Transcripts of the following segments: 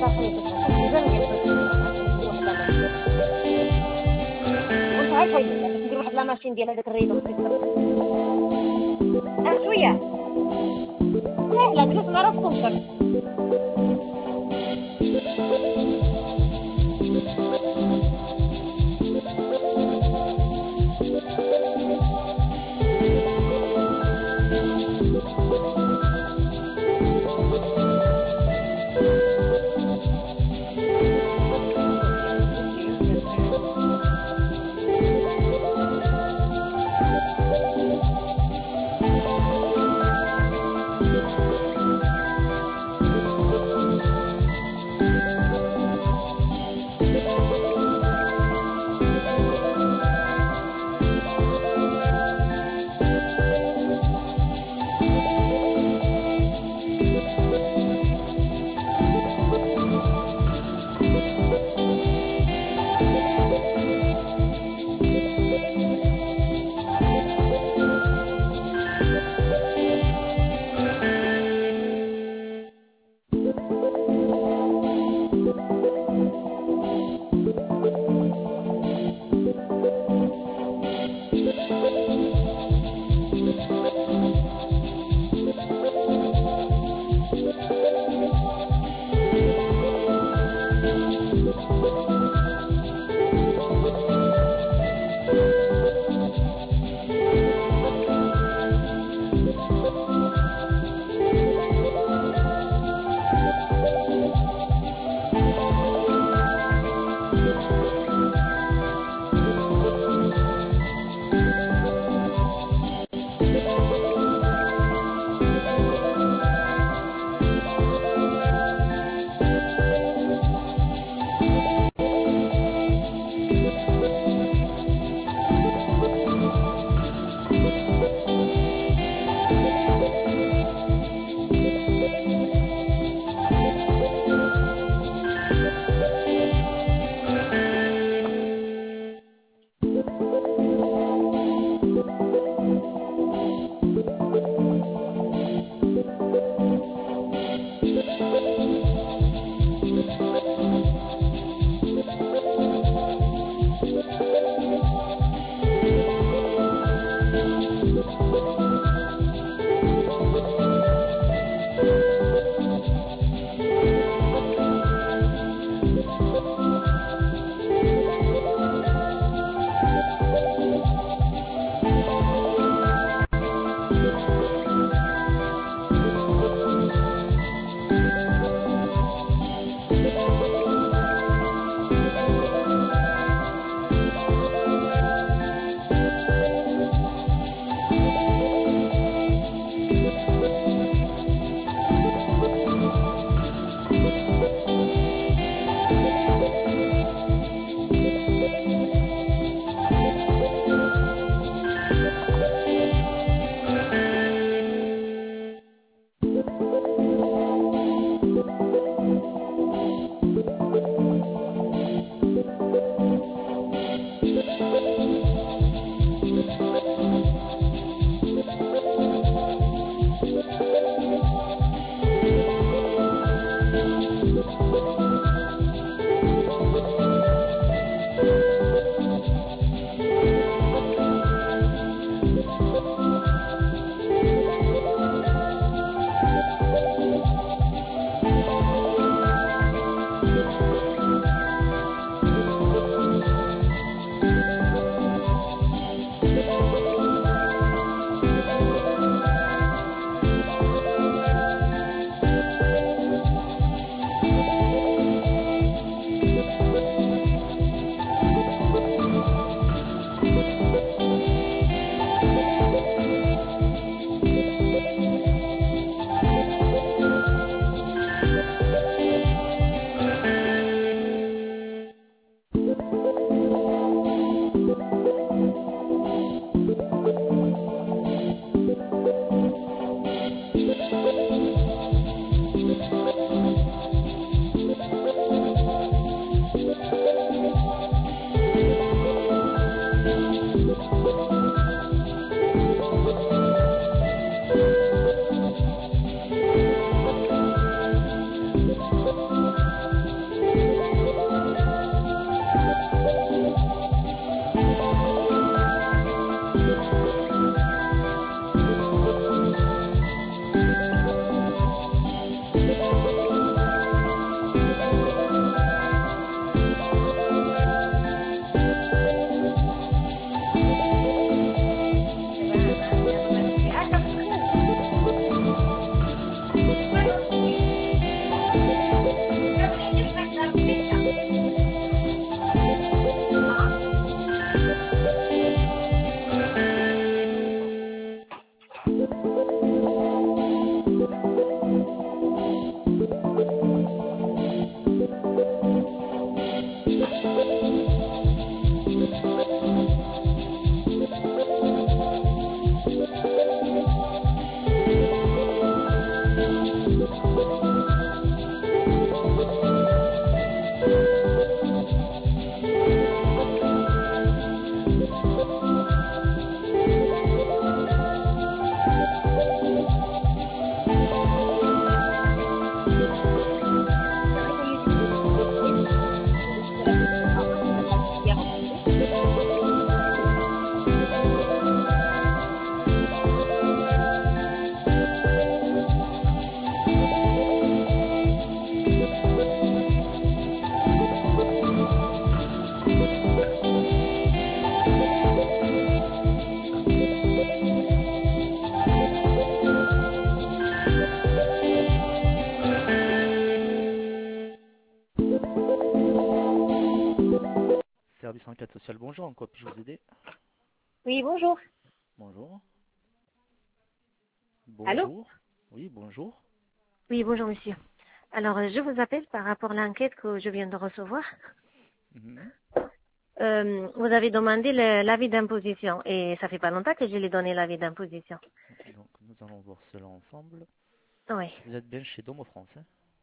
rasanya tuh kepikiran gitu ندير واحد لا ماشين وانت عارفه باش ندير واحد لا ماشين ديال هذاك الريدو خصك شويه لا جلس مع راسكم 204 social, bonjour, en quoi puis-je vous aider? Oui, bonjour. Bonjour. Allô? Bonjour. Oui, bonjour. Oui, bonjour, monsieur. Alors, je vous appelle par rapport à l'enquête que je viens de recevoir. Mhm. Vous avez demandé l'avis d'imposition et ça fait pas longtemps que je l'ai donné l'avis d'imposition. Donc, nous allons voir cela ensemble. Oui. Vous êtes bien chez Domo France, hein?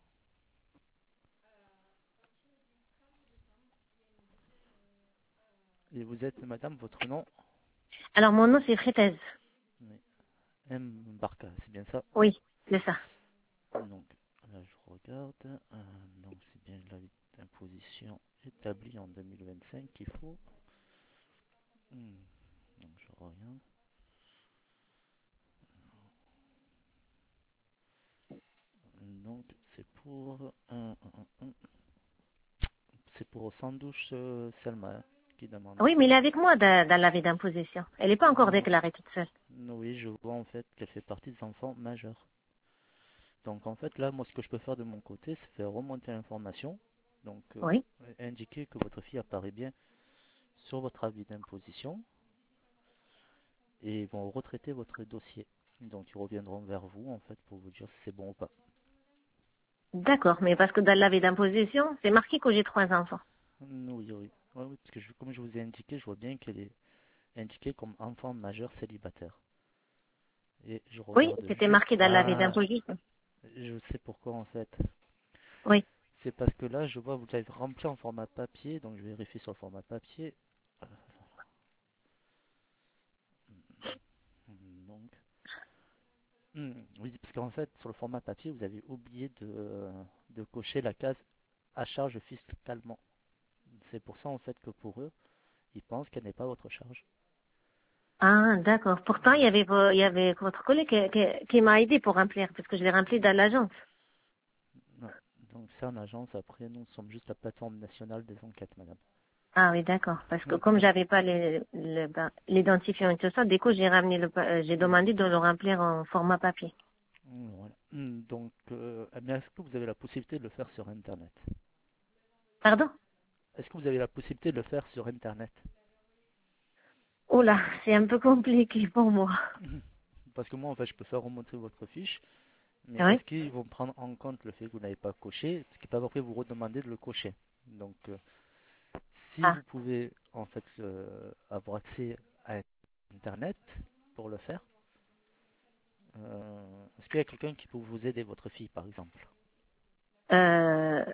Et vous êtes, madame, votre nom? Alors, mon nom, c'est Frétaise. Oui. M. Barca, c'est bien ça? Oui, c'est ça. Donc, là, je regarde. Donc, c'est bien l'avis d'imposition établi en 2025 qu'il faut. Donc, je regarde. Donc, c'est pour Sandouche Selma, hein, qui demande. Oui, mais il est avec moi dans l'avis d'imposition. Elle n'est pas encore Non. déclarée toute seule. Oui, je vois en fait qu'elle fait partie des enfants majeurs. Donc en fait là, moi ce que je peux faire de mon côté, c'est faire remonter l'information. Donc Oui. indiquer que votre fille apparaît bien sur votre avis d'imposition et ils vont retraiter votre dossier. Donc ils reviendront vers vous en fait pour vous dire si c'est bon ou pas. D'accord, mais parce que dans l'avis d'imposition, c'est marqué que j'ai 3 enfants. Oui, oui. Ouais, oui, parce que comme je vous ai indiqué, je vois bien qu'elle est indiquée comme enfant majeur célibataire. Et je Oui, regarde c'était juste. marqué dans l'avis Ah, d'imposition. je sais pourquoi en fait. Oui. C'est parce que là, je vois, vous l'avez rempli en format papier, donc je vais vérifier sur le format papier. Euh, donc, oui, parce qu'en fait, sur le format papier, vous avez oublié de cocher la case à charge fiscalement. C'est pour ça, en fait, que pour eux, ils pensent qu'elle n'est pas votre charge. Ah, d'accord. Pourtant, il y avait votre collègue qui m'a aidé pour remplir, parce que je l'ai rempli dans l'agence. Non. Donc, c'est en agence. Après, nous sommes juste la plateforme nationale des enquêtes, madame. Ah oui, d'accord. Parce que comme Donc, j'avais pas l'identifiant et tout ça, du coup, j'ai demandé de le remplir en format papier. voilà. Donc, mais est-ce que vous avez la possibilité de le faire sur Internet? Pardon? Est-ce que vous avez la possibilité de le faire sur Internet? Oh là, c'est un peu compliqué pour moi. Parce que moi, en fait, je peux faire remonter votre fiche, mais Oui? est-ce qu'ils vont prendre en compte le fait que vous n'avez pas coché, parce qu'ils peuvent après vous redemander de le cocher. Donc, si Ah. vous pouvez en fait avoir accès à Internet pour le faire, est-ce qu'il y a quelqu'un qui peut vous aider, votre fille par exemple? Euh,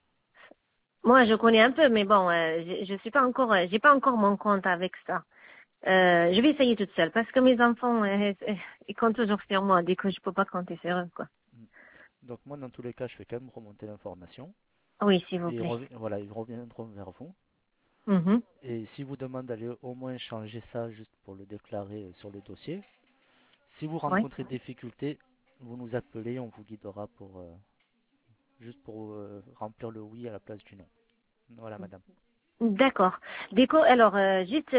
moi, je connais un peu, mais bon, je suis pas encore, j'ai pas encore mon compte avec ça. Je vais essayer toute seule, parce que mes enfants, ils comptent toujours sur moi, dès que je peux pas compter sur eux, quoi. Donc moi, dans tous les cas, je fais quand même remonter l'information Oui, s'il vous et plaît. voilà, ils reviendront vers vous. Mhm. Et si vous demandent d'aller au moins changer ça juste pour le déclarer sur le dossier, si vous Oui. rencontrez des difficultés, vous nous appelez, on vous guidera pour juste pour remplir le oui à la place du non. Voilà, madame. D'accord. Alors, juste,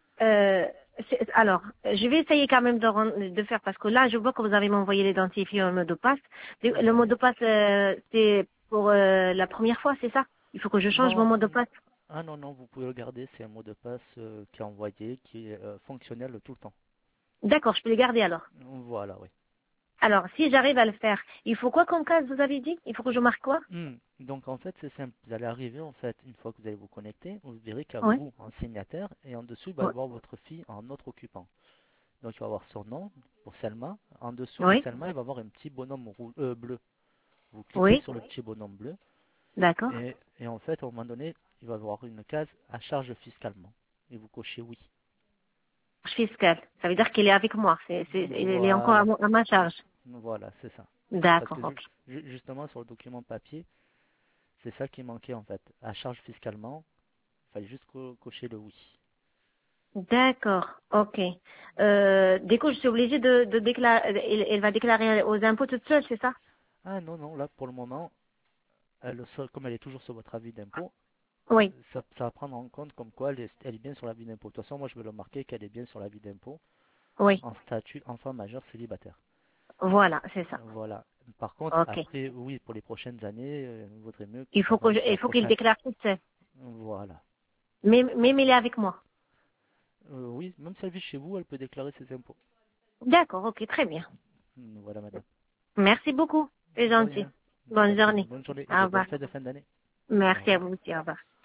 alors, je vais essayer quand même de faire, parce que là, je vois que vous avez m'envoyé l'identifiant, le mot de passe. Le mot Oui. de passe, c'est pour la première fois, c'est ça? Il faut que je change mon Non, mot de passe. ah non, non, vous pouvez le garder, c'est un mot de passe qui est envoyé, qui est fonctionnel tout le temps. D'accord, je peux les garder alors. Voilà, oui. Alors, si j'arrive à le faire, il faut quoi comme case, vous avez dit? Il faut que je marque quoi? Donc en fait, c'est simple. Vous allez arriver, en fait, une fois que vous allez vous connecter, vous verrez qu'il y a Oui. vous en signataire et en dessous, il va y Oui. avoir votre fille en autre occupant. Donc il va y avoir son nom pour Selma. En dessous de Oui. Selma, il va y avoir un petit bonhomme bleu. Vous cliquez Oui. sur le petit bonhomme bleu D'accord. et en fait, à un moment donné, il va y avoir une case à charge fiscalement. Et vous cochez oui. Fiscal. Ça veut dire qu'il est avec moi. Il est encore Voilà, à ma charge. voilà, c'est ça. Parce D'accord, que ok. justement, sur le document papier, c'est ça qui manquait en fait. À charge fiscalement, il fallait juste cocher le oui. D'accord, ok. Du coup, je suis obligée de déclarer, elle va déclarer aux impôts toute seule, c'est ça? Ah non, non, là pour le moment, comme elle est toujours sur votre avis d'impôt, Oui, ça va prendre en compte comme quoi elle est bien sur l'avis d'impôt. De toute façon, moi je vais le marquer qu'elle est bien sur l'avis d'impôt oui. en statut enfant majeur célibataire. Voilà, c'est ça. Voilà. Par contre, Ok. après, oui, pour les prochaines années, il vaudrait mieux que ça rentre sur Il la faut qu'il prochaine. déclare toute seule. Voilà. Même il est avec moi. Oui, même si elle vit chez vous, elle peut déclarer ses impôts. D'accord, ok, très bien. Voilà, madame. Merci beaucoup, c'est De gentil. rien. Je vous Bonne en prie. journée. Bonne journée Au et bonne revoir. fête de fin d'année. Au Merci à revoir. vous aussi, au revoir.